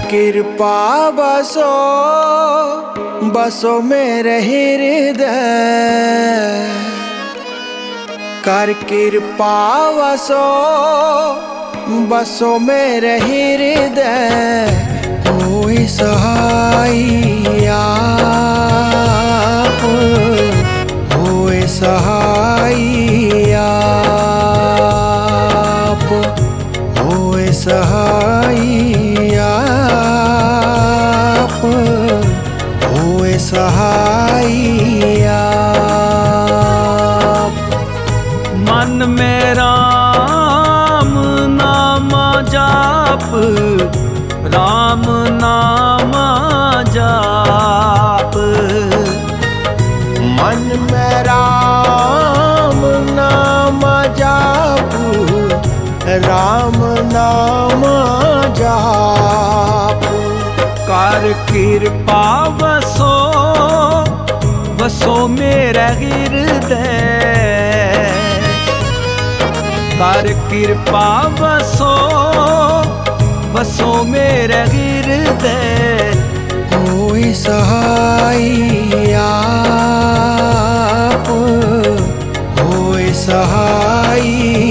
कृपा बसो बसो मेरे हृदय, कर कृपा बसो बसो मेरे हृदय। कोई सहाय आप, कोई सहाय आप, कोई सहाय आप, कोई सहाय आप। मन में राम नाम जाप, राम नाम जाप। मन में राम नाम जाप, राम नाम जाप। कर कृपा बसो बसो मेरा हृदय, कर कृपा बसो बसो मेरा हृदय। कोई सहाय आप, कोई सहाय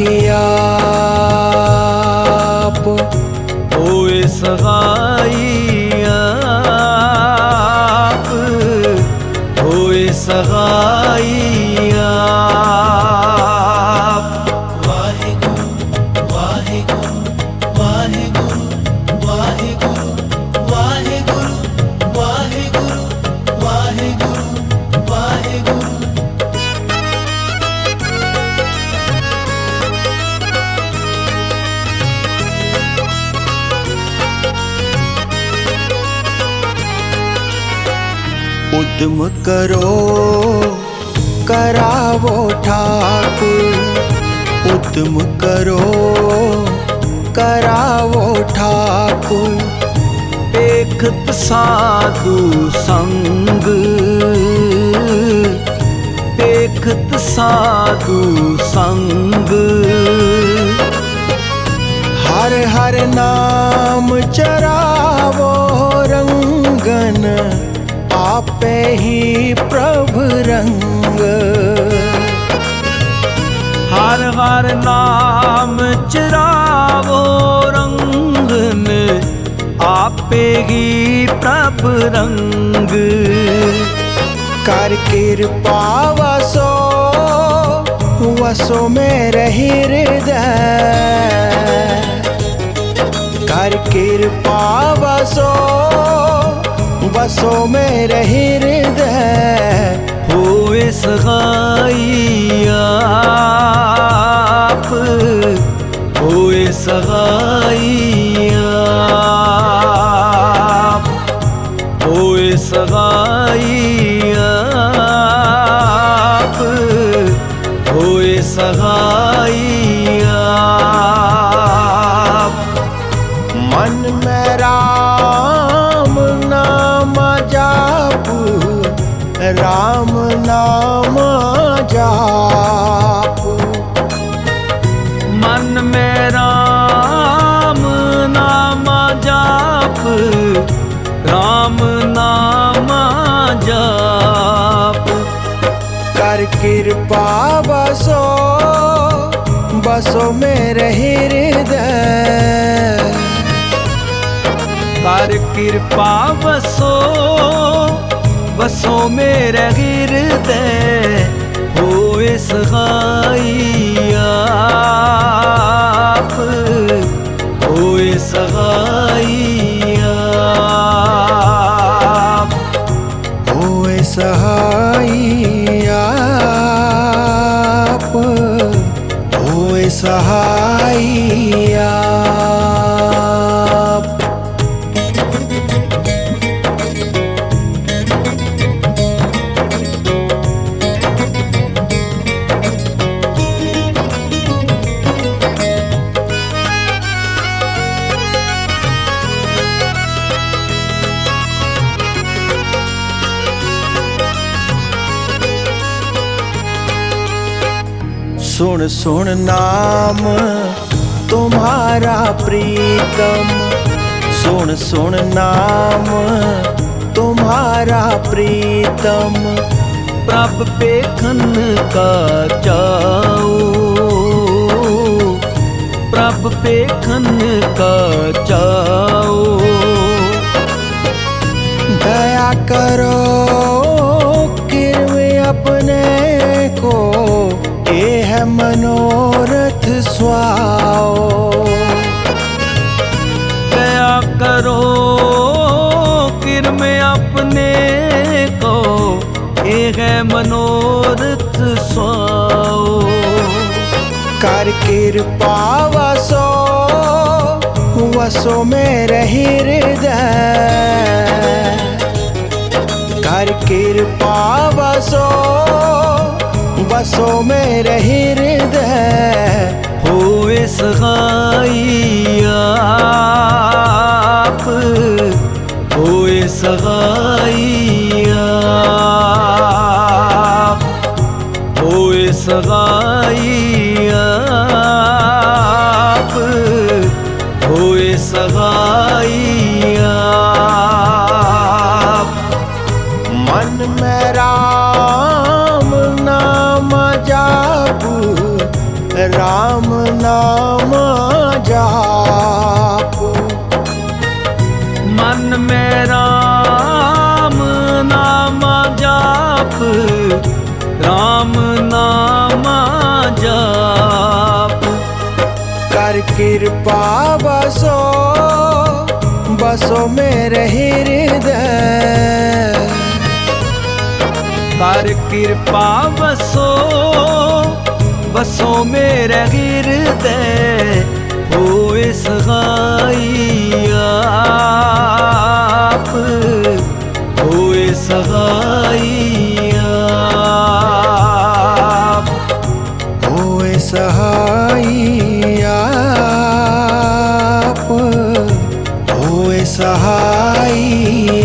आप, कोई सहाय आप, कोई सहाय आप। वाहेगुरु वाहेगुरु वाहेगुरु वाहेगुरु वाहेगुरु वाहेगुरु वाहेगुरु वाहेगुरु। उद्यम करो करावो ठाकुर, उद्यम करो करावो ठाकुर। देखत साधु संग, देखत साधु संग। हर हर नाम चरावो रंगन, आपे ही प्रभु रंग। हर हर नाम चिरावो रंगन, आपे ही प्रभु रंग। कर कृपा वसो वसो मेरे हृदय, कर कृपा वसो बसो मेरे हृदय। होए सहाय आप, होए सहाय आप, होए सहाय आप, होए सहाय आप। मन में राम नाम जाप, राम नाम जाप। मन में राम नाम जाप, राम नाम जाप। कर कृपा बसो बसो मेरे हृदय, कर कृपा बसो बसो मेरा हृदय। होए सहाय आप, होए सहाय आप, होए सहाय आप, होए सहाय आप। सुन सुन नाम तुम्हारा प्रीतम, सुन सुन नाम तुम्हारा प्रीतम। प्रभ पेखन का चाऊ, प्रभ पेखन का चाऊ। दया करो किरवे अपने को, ये है मनोरथ स्वाओ। दया करो किरमे अपने को, ये है मनोरथ स्वाओ। कर कृपा वसो वसो मेरे हृदय, कर कृपा वसो वसो मेरे हृदय। होए सहाई आप, होए सहाई आप, होए सहाई आप, होए सहाई आप। मन में राम नाम जाप, राम नाम जाप। मन में राम नाम जाप, राम नाम जाप। कर कृपा बसो बसो मेरे हृदय, कर कृपा बसो बसो मेरे हृदय। होए सहाई आप, होए सहाई आप, होए सहाई आप, होए सहाई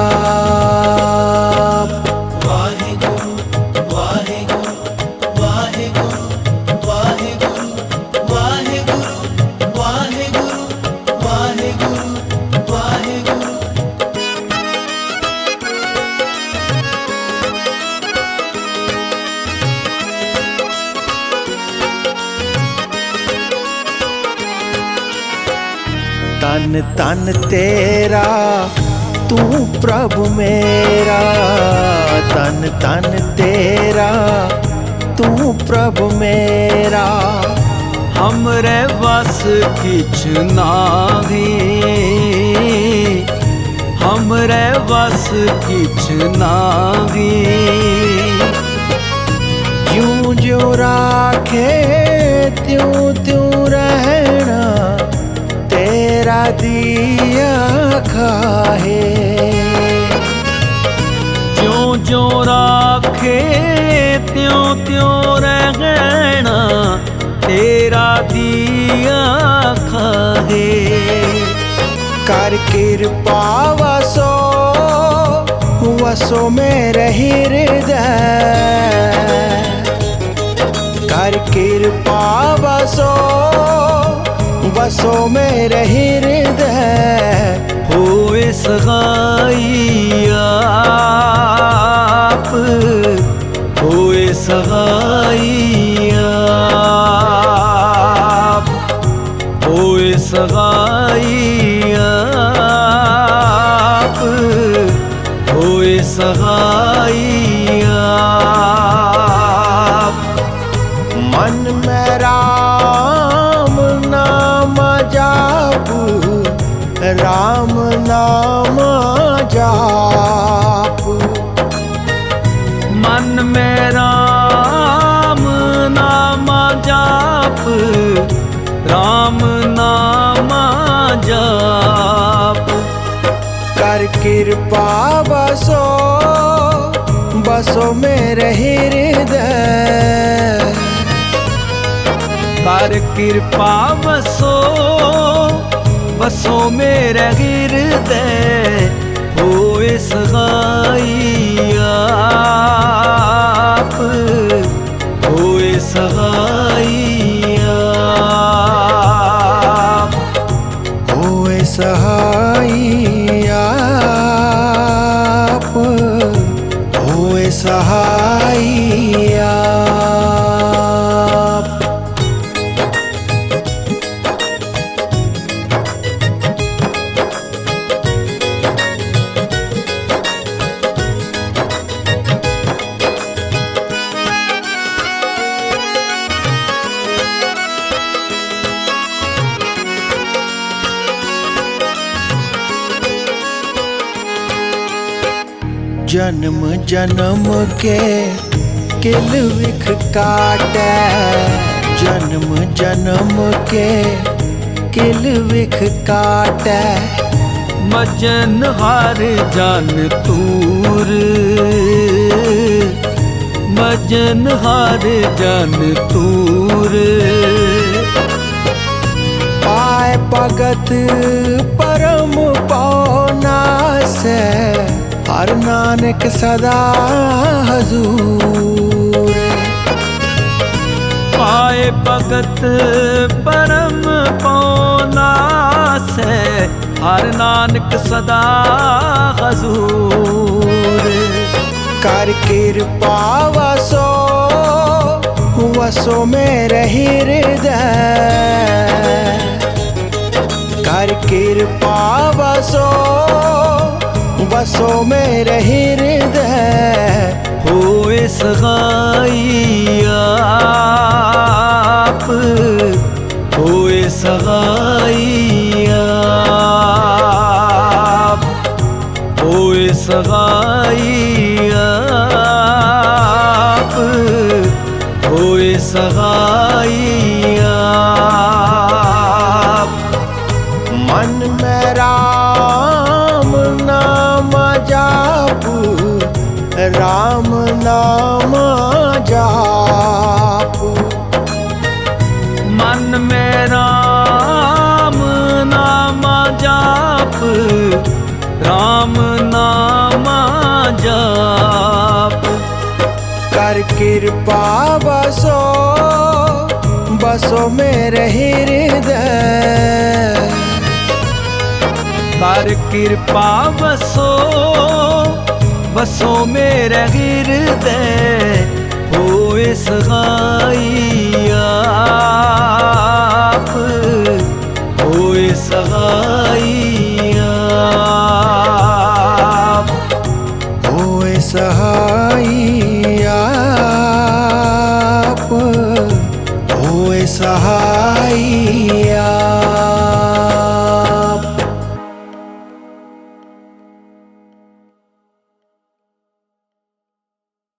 आप। वाहेगुरु वाहेगुरु वाहेगुरु वाहेगुरु वाहेगुरु वाहेगुरु वाहेगुरु वाहेगुरु। तन तन तेरा तू प्रभु मेरा, तन तन तेरा तू प्रभु मेरा। हमरे वस किछ नाही, हमरे वस किछ नाही। ज्यों ज्यों राखे त्यों त्यों रहना, तेरा दिया खाहे। ज्यों ज्यों राखे त्यों त्यों रहना, तेरा दिया खाहे। कर कृपा वसो वसो मेरे हृदय, कर कृपा वसो वसो मेरे हृदय। होए सहाई आप, होए सहाई आप, होए सहाई आप, होए सहाई आप। मन में राम नाम जाप, राम नाम जाप। मन में राम नाम जाप, राम नाम जाप। कर कृपा बसो बसो मेरे हृदय, कर कृपा बसो बसो मेरे हृदय। होए सहाई आप, होए सहाई आप, होए सहाय सहाई आप। जन्म जन्म के किल विख काटै, जन्म जन्म के किल विख काटै। मजन हार जन तूर, मजन हार जन तूर। पाए भगत परम पौना से, हर नानक सदा हजूर। पाए भगत परम पौना से, हर नानक सदा हजूर। कर कृपा वसो वसो मेरे हृदय, कर कृपा वसो वसो मेरे हृदय। होए सगाई आप, होए सगाई आप, होए सगाई आप, होए सगाई आप। मन में राम नाम जाप, राम नाम जाप। मन में राम नाम जाप, राम नाम जाप। कर कृपा बसो बसो मेरे हृदय, कर कृपा बसो बसो मेरे हृदय। होए सगाई आप, होए सगाई